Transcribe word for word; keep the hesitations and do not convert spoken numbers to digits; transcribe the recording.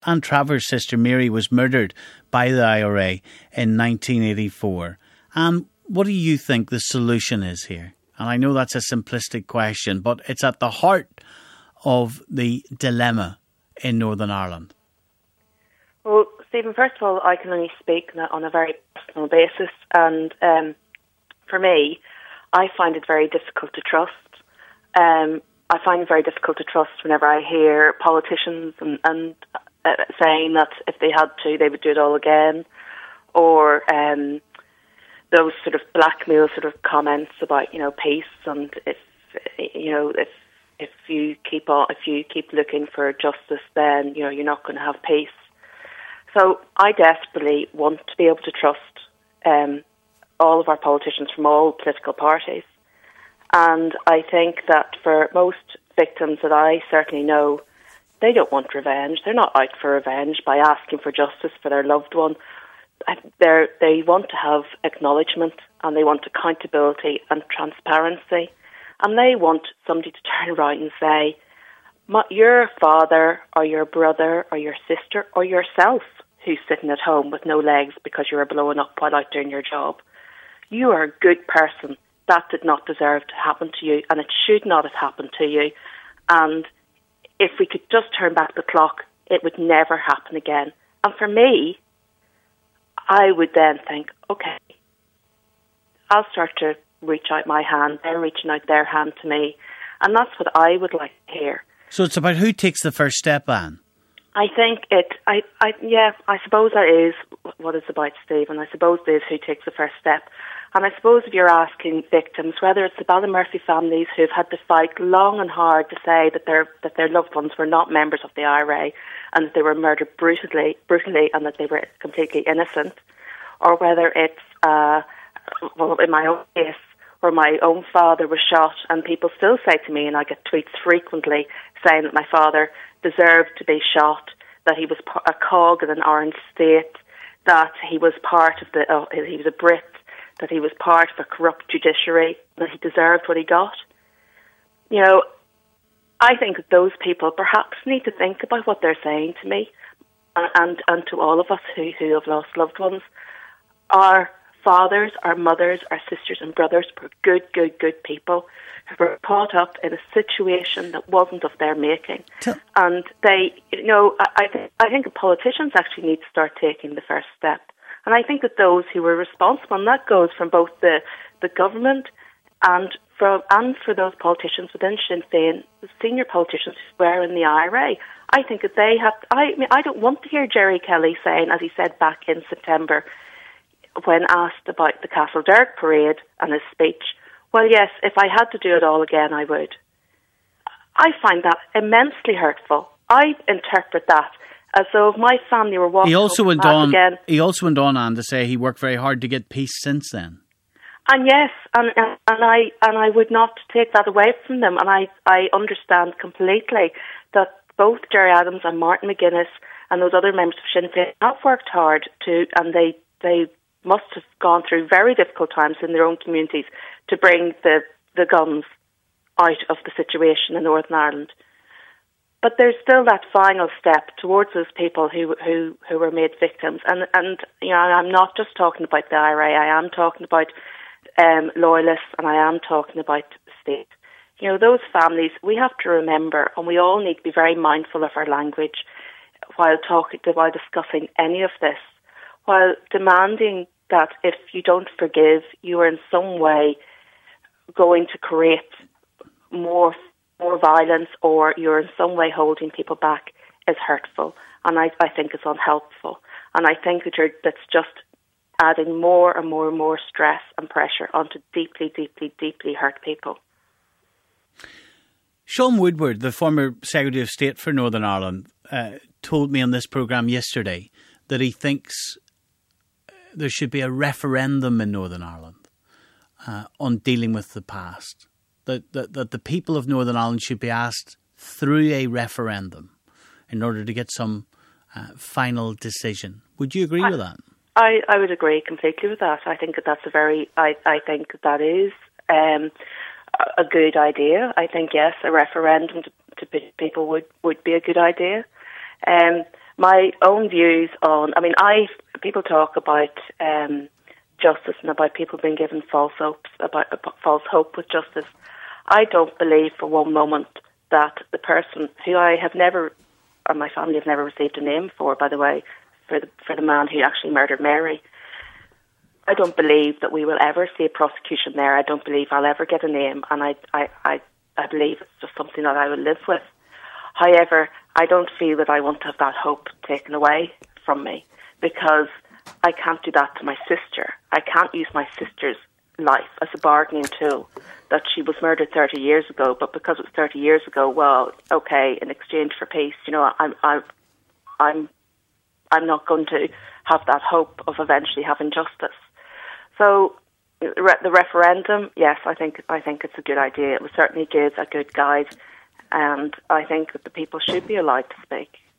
Anne Travers's sister Mary was murdered by the I R A in nineteen eighty-four. And what do you think the solution is here? And I know that's a simplistic question, but it's at the heart of the dilemma in Northern Ireland. Well, Stephen, first of all, I can only speak on a very personal basis. And um, for me, I find it very difficult to trust. Um, I find it very difficult to trust whenever I hear politicians and, and uh, saying that if they had to, they would do it all again, or um, those sort of blackmail sort of comments about, you know, peace, and if you know if if you keep on if you keep looking for justice, then you know you're not going to have peace. So I desperately want to be able to trust um, all of our politicians from all political parties. And I think that for most victims that I certainly know, they don't want revenge. They're not out for revenge by asking for justice for their loved one. They're, they want to have acknowledgement, and they want accountability and transparency. And they want somebody to turn around and say, your father or your brother or your sister or yourself who's sitting at home with no legs because you were blowing up while out doing your job, you are a good person. That did not deserve to happen to you, and it should not have happened to you. And if we could just turn back the clock, it would never happen again. And for me, I would then think, okay, I'll start to reach out my hand. They're reaching out their hand to me. And that's what I would like to hear. So it's about who takes the first step, Anne? I think it, I, I, yeah, I suppose that is what it's about, Stephen. I suppose it is who takes the first step. And I suppose if you're asking victims, whether it's the Ballymurphy families who've had to fight long and hard to say that their that their loved ones were not members of the I R A and that they were murdered brutally, brutally, and that they were completely innocent, or whether it's, uh, well, in my own case, where my own father was shot, and people still say to me, and I get tweets frequently saying that my father deserved to be shot, that he was a cog in an orange state, that he was part of the, uh, he was a Brit, that he was part of a corrupt judiciary, that he deserved what he got. You know, I think that those people perhaps need to think about what they're saying to me and, and, and to all of us who, who have lost loved ones. Our fathers, our mothers, our sisters and brothers were good, good, good people who were caught up in a situation that wasn't of their making. T- and they, you know, I, I, th- I think politicians actually need to start taking the first step. And I think that those who were responsible, and that goes from both the, the government and from and for those politicians within Sinn Féin, the senior politicians who were in the I R A, I think that they have. I mean, I don't want to hear Jerry Kelly saying, as he said back in September, when asked about the Castlederg parade and his speech, well, yes, if I had to do it all again, I would. I find that immensely hurtful. I interpret that as though if my family were walking he also went on again. He also went on, Anne, to say he worked very hard to get peace since then. And yes, and, and and I and I would not take that away from them. And I, I understand completely that both Gerry Adams and Martin McGuinness and those other members of Sinn Féin have worked hard to, and they they must have gone through very difficult times in their own communities to bring the, the guns out of the situation in Northern Ireland. But there's still that final step towards those people who who, who were made victims. And, and you know, I'm not just talking about the I R A, I am talking about um, loyalists, and I am talking about the state. You know, those families, we have to remember, and we all need to be very mindful of our language while talking, while discussing any of this, while demanding that if you don't forgive, you are in some way going to create more more violence, or you're in some way holding people back, is hurtful. And I, I think it's unhelpful. And I think that you're, that's just adding more and more and more stress and pressure onto deeply, deeply, deeply hurt people. Sean Woodward, the former Secretary of State for Northern Ireland, uh, told me on this programme yesterday that he thinks there should be a referendum in Northern Ireland uh, on dealing with the past. That, that that the people of Northern Ireland should be asked through a referendum in order to get some uh, final decision. Would you agree I, with that? I, I would agree completely with that. I think that that's a very, I, I think that is um, a good idea. I think, yes, a referendum to, to people would, would be a good idea. Um, my own views on, I mean, I people talk about um, justice and about people being given false hopes, about, about false hope with justice. I don't believe for one moment that the person who I have never, or my family have never received a name for, by the way, for the for the man who actually murdered Mary, I don't believe that we will ever see a prosecution there. I don't believe I'll ever get a name, and I, I, I, I believe it's just something that I will live with. However, I don't feel that I want to have that hope taken away from me, because I can't do that to my sister. I can't use my sister's life as a bargaining tool, that she was murdered thirty years ago, but because it was thirty years ago, well, okay, in exchange for peace, you know, I'm, I'm, I'm, I'm not going to have that hope of eventually having justice. So, the referendum, yes, I think I think it's a good idea. It will certainly give a good guide, and I think that the people should be allowed to speak.